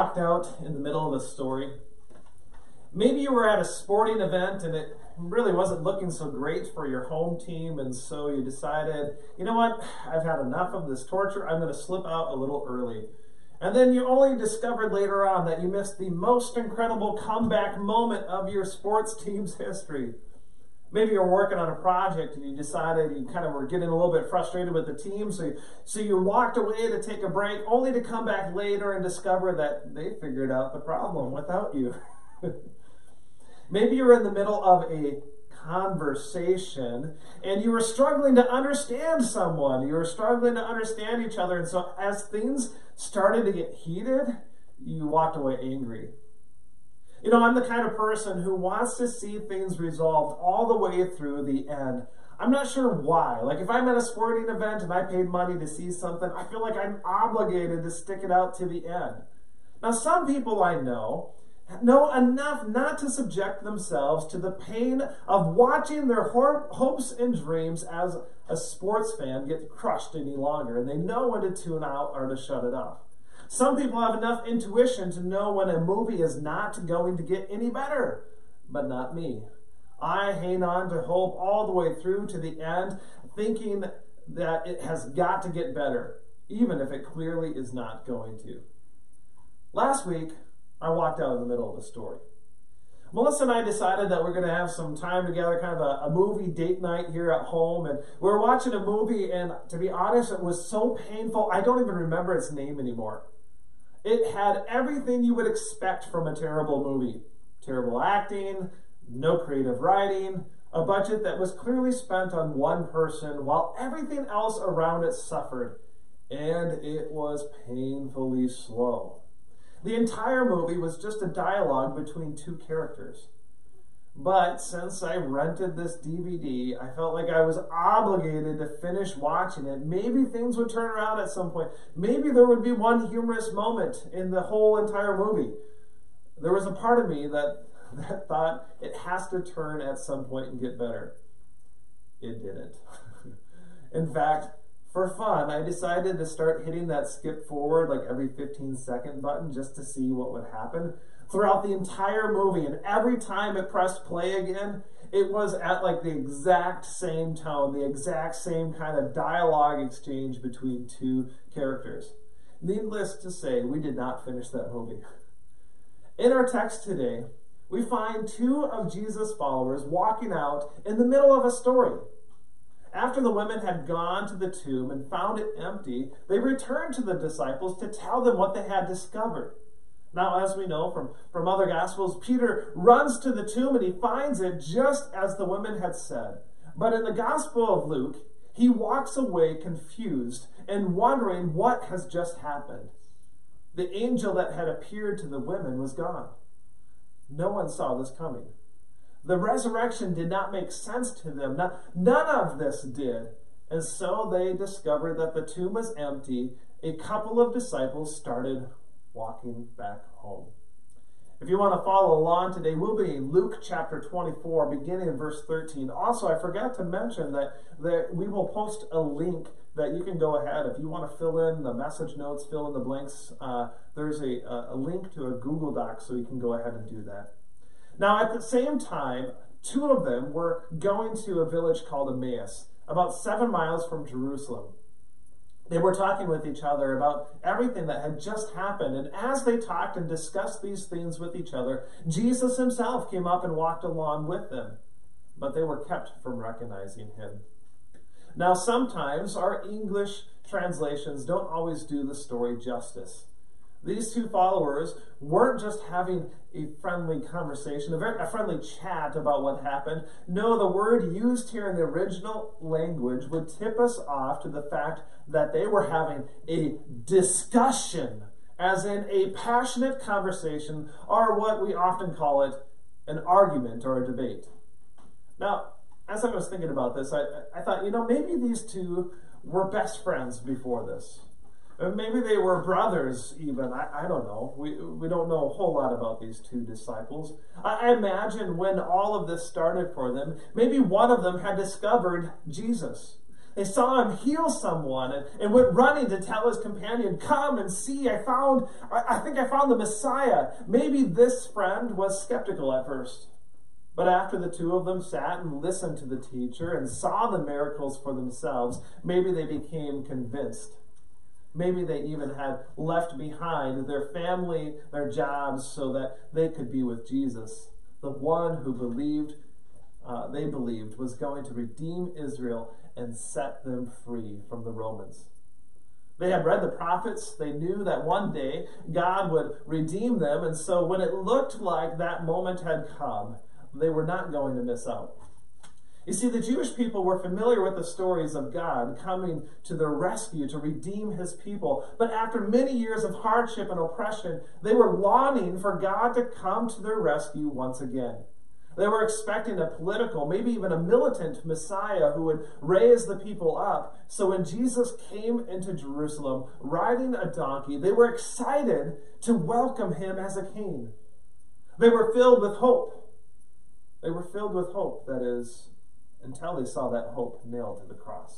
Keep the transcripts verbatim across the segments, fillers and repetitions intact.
walked out in the middle of a story? Maybe you were at a sporting event and it really wasn't looking so great for your home team, and so you decided, you know what, I've had enough of this torture, I'm going to slip out a little early. And then you only discovered later on that you missed the most incredible comeback moment of your sports team's history. Maybe you're working on a project and you decided you kind of were getting a little bit frustrated with the team, so you, so you walked away to take a break, only to come back later and discover that they figured out the problem without you. Maybe you're in the middle of a conversation and you were struggling to understand someone. You were struggling to understand each other, and so as things started to get heated, you walked away angry. You know, I'm the kind of person who wants to see things resolved all the way through the end. I'm not sure why. Like, if I'm at a sporting event and I paid money to see something, I feel like I'm obligated to stick it out to the end. Now, some people I know know enough not to subject themselves to the pain of watching their hopes and dreams as a sports fan get crushed any longer, and they know when to tune out or to shut it off. Some people have enough intuition to know when a movie is not going to get any better, but not me. I hang on to hope all the way through to the end, thinking that it has got to get better, even if it clearly is not going to. Last week, I walked out in the middle of the story. Melissa and I decided that we're going to have some time together, kind of a, a movie date night here at home, and we were watching a movie, and to be honest, it was so painful, I don't even remember its name anymore. It had everything you would expect from a terrible movie. Terrible acting, no creative writing, a budget that was clearly spent on one person while everything else around it suffered, and it was painfully slow. The entire movie was just a dialogue between two characters. But since I rented this D V D, I felt like I was obligated to finish watching it. Maybe things would turn around at some point. Maybe there would be one humorous moment in the whole entire movie. There was a part of me that, that thought it has to turn at some point and get better. It didn't. In fact, for fun, I decided to start hitting that skip forward like every fifteen second button just to see what would happen throughout the entire movie. And every time it pressed play again, it was at like the exact same tone, the exact same kind of dialogue exchange between two characters. Needless to say, we did not finish that movie. In our text today, we find two of Jesus' followers walking out in the middle of a story. After the women had gone to the tomb and found it empty, they returned to the disciples to tell them what they had discovered. Now, as we know from, from other Gospels, Peter runs to the tomb and he finds it just as the women had said. But in the Gospel of Luke, he walks away confused and wondering what has just happened. The angel that had appeared to the women was gone. No one saw this coming. The resurrection did not make sense to them. None of this did. And so they discovered that the tomb was empty. A couple of disciples started walking back home. If you want to follow along today, we'll be in Luke chapter twenty-four, beginning in verse thirteen. Also, I forgot to mention that, that we will post a link that you can go ahead. If you want to fill in the message notes, fill in the blanks, uh, there's a, a link to a Google Doc, so you can go ahead and do that. Now, at the same time, two of them were going to a village called Emmaus, about seven miles from Jerusalem. They were talking with each other about everything that had just happened, and as they talked and discussed these things with each other, Jesus himself came up and walked along with them, but they were kept from recognizing him. Now, sometimes our English translations don't always do the story justice. These two followers weren't just having a friendly conversation, a, very, a friendly chat about what happened. No, the word used here in the original language would tip us off to the fact that they were having a discussion, as in a passionate conversation, or what we often call it, an argument or a debate. Now, as I was thinking about this, I, I thought, you know, maybe these two were best friends before this. Maybe they were brothers even. I, I don't know. We, we don't know a whole lot about these two disciples. I, I imagine when all of this started for them, maybe one of them had discovered Jesus. They saw him heal someone and, and went running to tell his companion, "Come and see, I found, I, I think I found the Messiah." Maybe this friend was skeptical at first. But after the two of them sat and listened to the teacher and saw the miracles for themselves, maybe they became convinced. Maybe they even had left behind their family, their jobs, so that they could be with Jesus, the one who believed, uh, they believed, was going to redeem Israel and set them free from the Romans. They had read the prophets. They knew that one day God would redeem them, and so when it looked like that moment had come, they were not going to miss out. You see, the Jewish people were familiar with the stories of God coming to their rescue to redeem his people. But after many years of hardship and oppression, they were longing for God to come to their rescue once again. They were expecting a political, maybe even a militant Messiah who would raise the people up. So when Jesus came into Jerusalem riding a donkey, they were excited to welcome him as a king. They were filled with hope. They were filled with hope, that is, until they saw that hope nailed to the cross.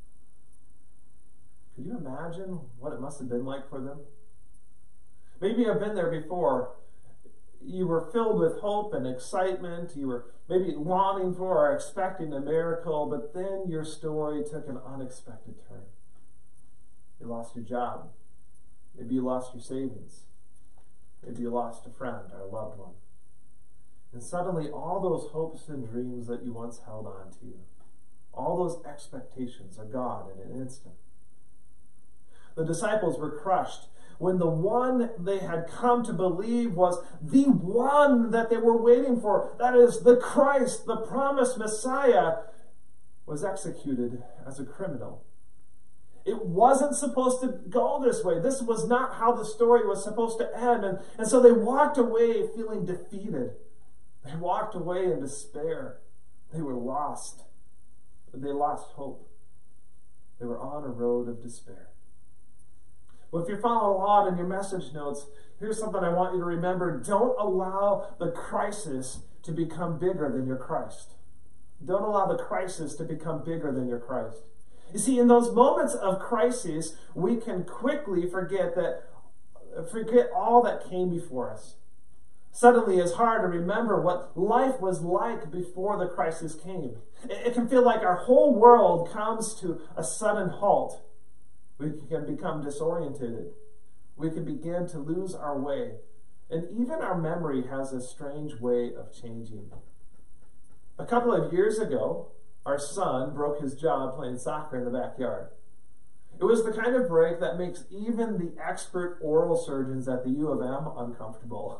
Could you imagine what it must have been like for them? Maybe you've been there before. You were filled with hope and excitement. You were maybe longing for or expecting a miracle, but then your story took an unexpected turn. You lost your job. Maybe you lost your savings. Maybe you lost a friend or a loved one. And suddenly all those hopes and dreams that you once held on to, all those expectations are gone in an instant. The disciples were crushed when the one they had come to believe was the one that they were waiting for, that is, the Christ, the promised Messiah, was executed as a criminal. It wasn't supposed to go this way. This was not how the story was supposed to end. And, and so they walked away feeling defeated. They walked away in despair. They were lost. They lost hope. They were on a road of despair. Well, if you're following along in your message notes, here's something I want you to remember. Don't allow the crisis to become bigger than your Christ. Don't allow the crisis to become bigger than your Christ. You see, in those moments of crisis, we can quickly forget that, forget all that came before us. Suddenly, it's hard to remember what life was like before the crisis came. It can feel like our whole world comes to a sudden halt. We can become disoriented. We can begin to lose our way. And even our memory has a strange way of changing. A couple of years ago, our son broke his jaw playing soccer in the backyard. It was the kind of break that makes even the expert oral surgeons at the U of M uncomfortable.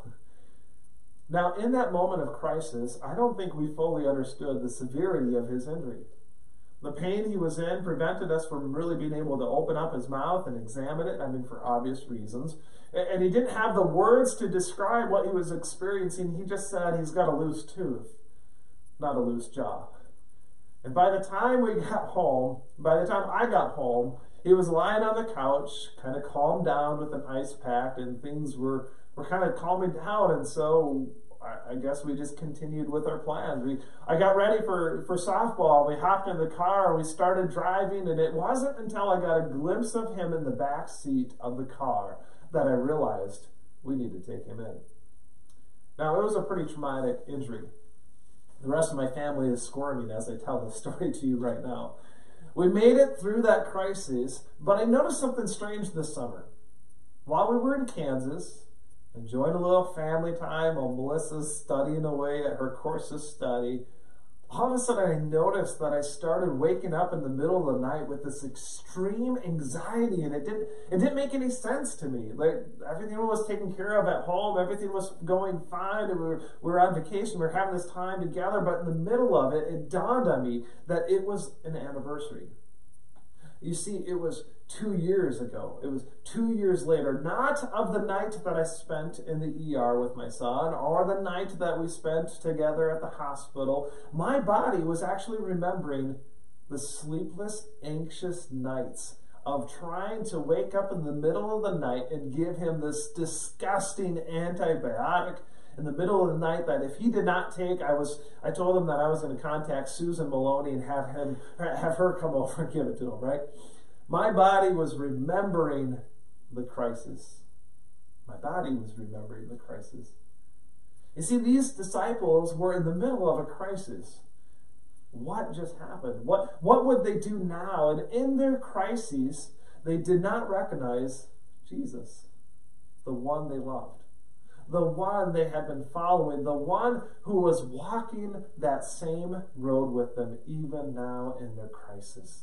Now, in that moment of crisis, I don't think we fully understood the severity of his injury. The pain he was in prevented us from really being able to open up his mouth and examine it, I mean, for obvious reasons. And he didn't have the words to describe what he was experiencing. He just said he's got a loose tooth, not a loose jaw. And by the time we got home, by the time I got home, he was lying on the couch, kind of calmed down with an ice pack, and things were We're kind of calming down, and so I, I guess we just continued with our plans. We, I got ready for, for softball. We hopped in the car, and we started driving, and it wasn't until I got a glimpse of him in the back seat of the car that I realized we need to take him in. Now, it was a pretty traumatic injury. The rest of my family is squirming as I tell this story to you right now. We made it through that crisis, but I noticed something strange this summer. While we were in Kansas, enjoying a little family time while Melissa's studying away at her course of study, all of a sudden I noticed that I started waking up in the middle of the night with this extreme anxiety, and it didn't it didn't make any sense to me. Like, everything was taken care of at home, everything was going fine, and we were, we were on vacation, we were having this time together, but in the middle of it, it dawned on me that it was an anniversary. You see, it was two years ago. It was two years later, not of the night that I spent in the E R with my son or the night that we spent together at the hospital. My body was actually remembering the sleepless, anxious nights of trying to wake up in the middle of the night and give him this disgusting antibiotic in the middle of the night that if he did not take, I was I told him that I was going to contact Susan Maloney and have him have her come over and give it to him, right? My body was remembering the crisis. My body was remembering the crisis. You see, these disciples were in the middle of a crisis. What just happened? What, what would they do now? And in their crises, they did not recognize Jesus, the one they loved, the one they had been following, the one who was walking that same road with them even now in their crisis.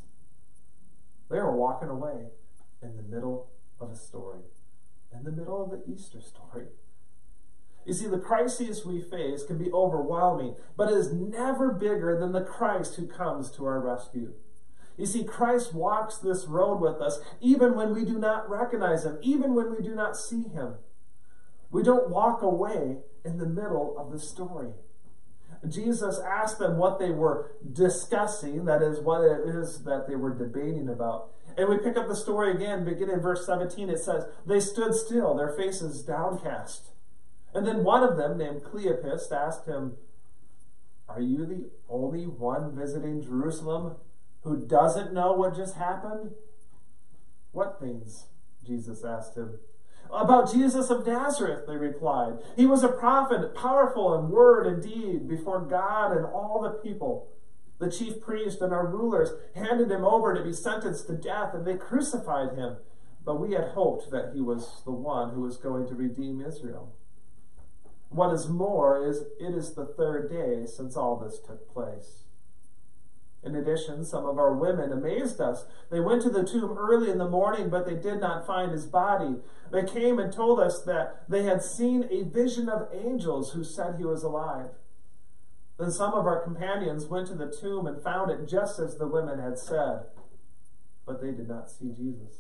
They were walking away in the middle of a story, in the middle of the Easter story. You see, the crises we face can be overwhelming, but it is never bigger than the Christ who comes to our rescue. You see, Christ walks this road with us even when we do not recognize him, even when we do not see him. We don't walk away in the middle of the story. Jesus asked them what they were discussing, that is, what it is that they were debating about. And we pick up the story again, beginning in verse seventeen. It says, they stood still, their faces downcast. And then one of them, named Cleopas, asked him, are you the only one visiting Jerusalem who doesn't know what just happened? What things? Jesus asked him. About Jesus of Nazareth, they replied. He was a prophet, powerful in word and deed before God and all the people. The chief priest and our rulers handed him over to be sentenced to death, and they crucified him. But we had hoped that he was the one who was going to redeem Israel. What is more is it is the third day since all this took place. In addition, some of our women amazed us. They went to the tomb early in the morning, but they did not find his body. They came and told us that they had seen a vision of angels who said he was alive. Then some of our companions went to the tomb and found it just as the women had said, but they did not see Jesus.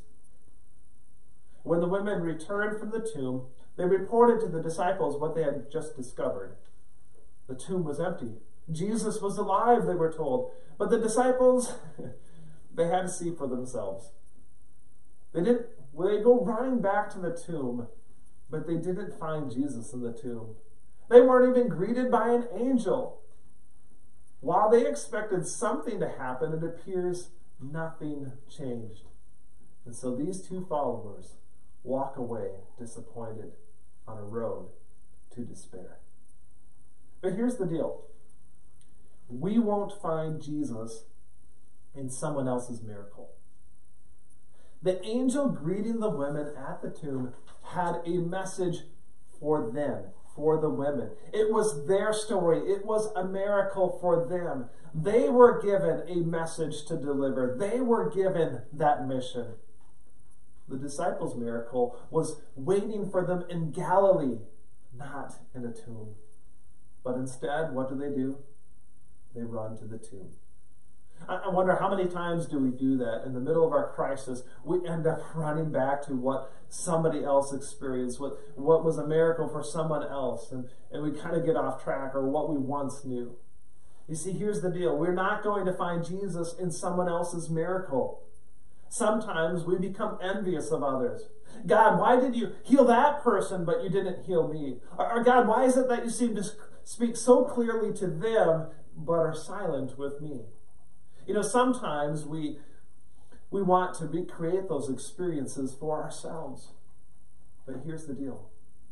When the women returned from the tomb, they reported to the disciples what they had just discovered. The tomb was empty. Jesus was alive, they were told. But the disciples, they had to see for themselves. They didn't, well, they go running back to the tomb, but they didn't find Jesus in the tomb. They weren't even greeted by an angel. While they expected something to happen, it appears nothing changed. And so these two followers walk away disappointed on a road to despair. But here's the deal. We won't find Jesus in someone else's miracle. The angel greeting the women at the tomb had a message for them, for the women. It was their story. It was a miracle for them. They were given a message to deliver. They were given that mission. The disciples' miracle was waiting for them in Galilee, not in a tomb. But instead, what do they do? They run to the tomb. I wonder how many times do we do that in the middle of our crisis? We end up running back to what somebody else experienced, what, what was a miracle for someone else, and, and we kind of get off track, or what we once knew. You see, here's the deal. We're not going to find Jesus in someone else's miracle. Sometimes we become envious of others. God, why did you heal that person, but you didn't heal me? Or, or God, why is it that you seem to speak so clearly to them, but are silent with me? You know, sometimes we we want to recreate those experiences for ourselves. But here's the deal.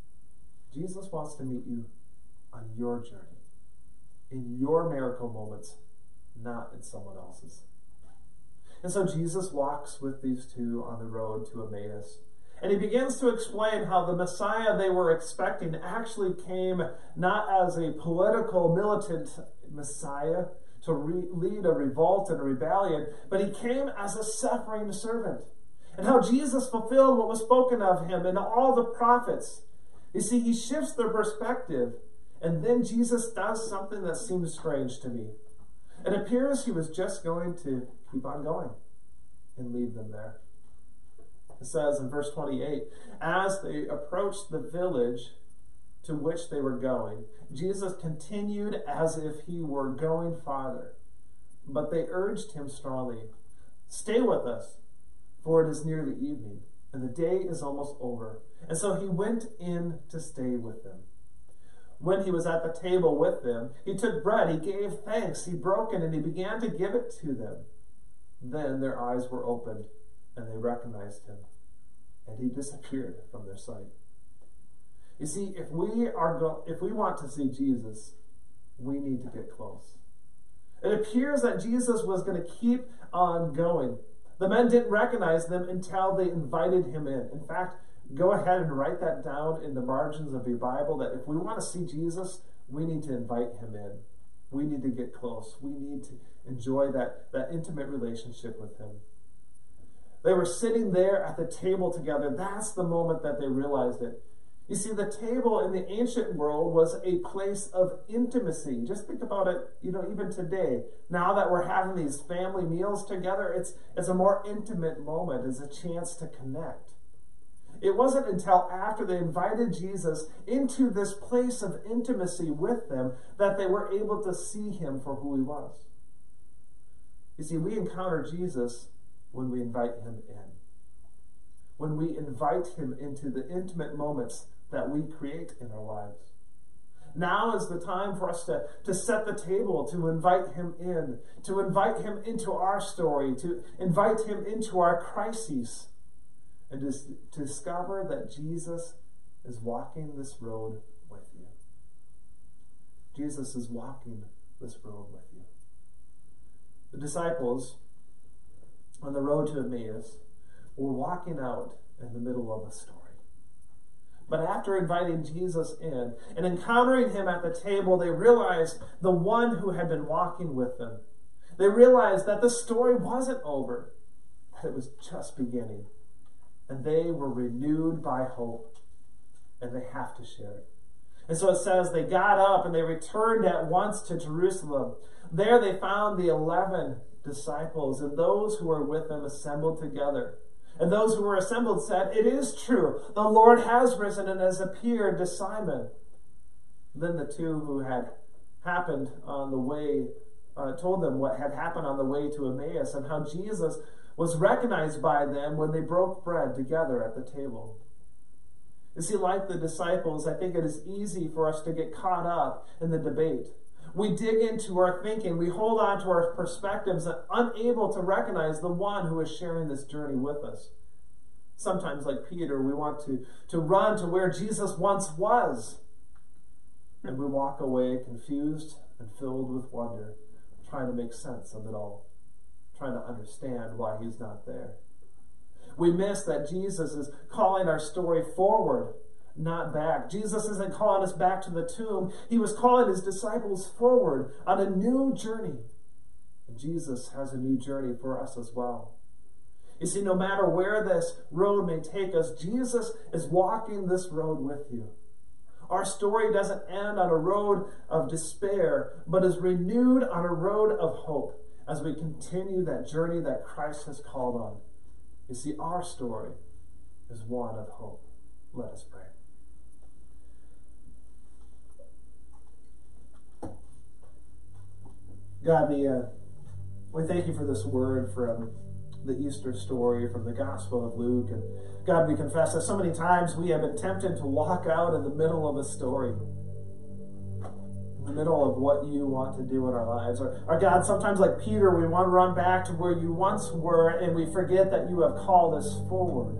Jesus wants to meet you on your journey, in your miracle moments, not in someone else's. And so Jesus walks with these two on the road to Emmaus. And he begins to explain how the Messiah they were expecting actually came not as a political, militant Messiah to re- lead a revolt and a rebellion, but he came as a suffering servant. And how Jesus fulfilled what was spoken of him in all the prophets. You see, he shifts their perspective, and then Jesus does something that seems strange to me. It appears he was just going to keep on going and leave them there. It says in verse twenty-eight, as they approached the village to which they were going, Jesus continued as if he were going farther. But they urged him strongly, stay with us, for it is nearly evening, and the day is almost over. And so he went in to stay with them. when he was at the table with them, he took bread, he gave thanks, he broke it, and he began to give it to them. Then their eyes were opened, and they recognized him, and he disappeared from their sight. You see, if we are go- if we want to see Jesus, we need to get close. It appears that Jesus was going to keep on going. The men didn't recognize them until they invited him in. In fact, go ahead and write that down in the margins of your Bible, that if we want to see Jesus, we need to invite him in. We need to get close. We need to enjoy that, that intimate relationship with him. They were sitting there at the table together. That's the moment that they realized it. You see, the table in the ancient world was a place of intimacy. Just think about it, you know, even today. Now that we're having these family meals together, it's, it's a more intimate moment. It's a chance to connect. It wasn't until after they invited Jesus into this place of intimacy with them that they were able to see him for who he was. You see, we encounter Jesus when we invite him in. When we invite him into the intimate moments that we create in our lives. Now is the time for us to, to set the table, to invite him in, to invite him into our story, to invite him into our crises, and to, to discover that Jesus is walking this road with you. Jesus is walking this road with you. The disciples on the road to Emmaus were walking out in the middle of a story. But after inviting Jesus in and encountering him at the table, they realized the one who had been walking with them. They realized that the story wasn't over, that it was just beginning. And they were renewed by hope, and they have to share it. And so it says they got up and they returned at once to Jerusalem. There they found the eleven disciples and those who were with them assembled together. And those who were assembled said, "It is true, the Lord has risen and has appeared to Simon." Then the two who had happened on the way uh, told them what had happened on the way to Emmaus and how Jesus was recognized by them when they broke bread together at the table. You see, like the disciples, I think it is easy for us to get caught up in the debate. We dig into our thinking, we hold on to our perspectives, and unable to recognize the one who is sharing this journey with us. Sometimes, like Peter, we want to, to run to where Jesus once was, and we walk away confused and filled with wonder, trying to make sense of it all, trying to understand why he's not there. We miss that Jesus is calling our story forward, not back. Jesus isn't calling us back to the tomb. He was calling his disciples forward on a new journey. And Jesus has a new journey for us as well. You see, no matter where this road may take us, Jesus is walking this road with you. Our story doesn't end on a road of despair, but is renewed on a road of hope as we continue that journey that Christ has called on. You see, our story is one of hope. Let us pray. God, we, uh, we thank you for this word from the Easter story, from the Gospel of Luke. And God, we confess that so many times we have been tempted to walk out in the middle of a story, in the middle of what you want to do in our lives. Or, or God, sometimes like Peter, we want to run back to where you once were, and we forget that you have called us forward.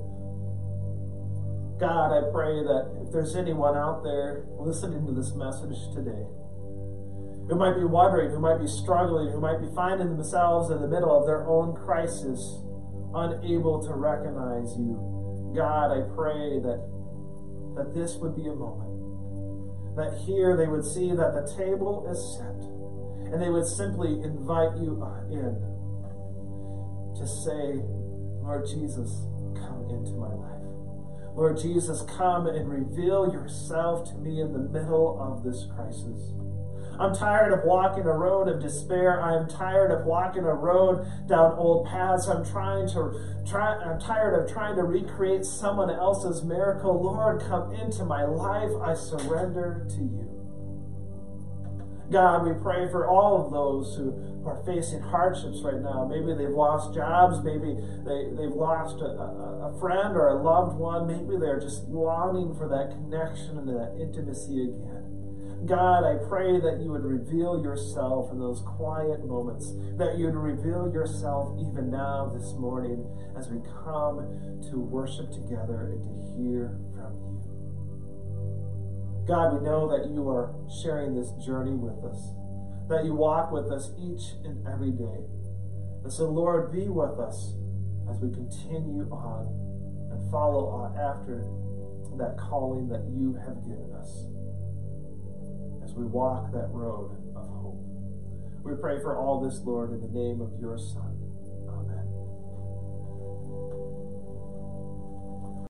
God, I pray that if there's anyone out there listening to this message today, who might be wondering, who might be struggling, who might be finding themselves in the middle of their own crisis, unable to recognize you, God, I pray that, that this would be a moment. That here they would see that the table is set, and they would simply invite you in to say, Lord Jesus, come into my life. Lord Jesus, come and reveal yourself to me in the middle of this crisis. I'm tired of walking a road of despair. I am tired of walking a road down old paths. I'm trying to try I'm tired of trying to recreate someone else's miracle. Lord, come into my life. I surrender to you. God, we pray for all of those who are facing hardships right now. Maybe they've lost jobs. Maybe they, they've lost a, a, a friend or a loved one. Maybe they're just longing for that connection and that intimacy again. God, I pray that you would reveal yourself in those quiet moments, that you would reveal yourself even now this morning as we come to worship together and to hear from you. God, we know that you are sharing this journey with us, that you walk with us each and every day. And so, Lord, be with us as we continue on and follow on after that calling that you have given us, as we walk that road of hope. We pray for all this, Lord, in the name of your Son,